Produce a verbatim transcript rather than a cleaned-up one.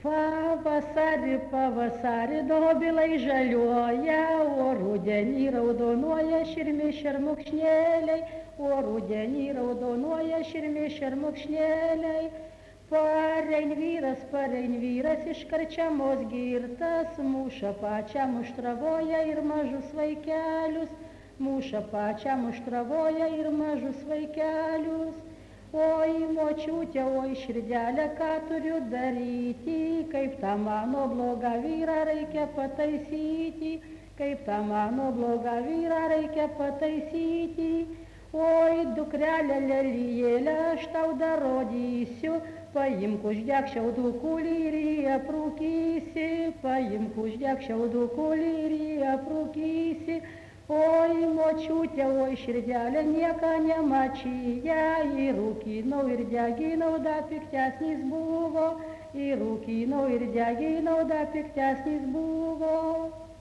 Pavasarį, pavasarį dobilai žaliuoja, o rudenį raudonuoja širmi šermukšnėliai, o rudenį raudonuoja širmi šermukšnėliai. Parein vyras, parein vyras iš karčiamos girtas, muša pačią muštravoja ir mažus vaikelius, muša pačią muštravoja ir mažus vaikelius. Oi, močiutė, oi, širdelė, ką turiu daryti, kaip tą mano blogą vyrą reikia pataisyti, kaip tą mano blogą vyrą reikia pataisyti. Oi, dukrelė lelijėlė, aš tau dar rodysiu, paimk uždek šiaudų kulį ir jį aprūkysi, paimk uždek šiaudų kulį ir jį aprūkysi. Oi, močiutė, oi, širdelė, nieka nemačyja, ir rūkinau ir deginau, da piktesnis buvo, ir rūkinau ir deginau, da piktesnis buvo.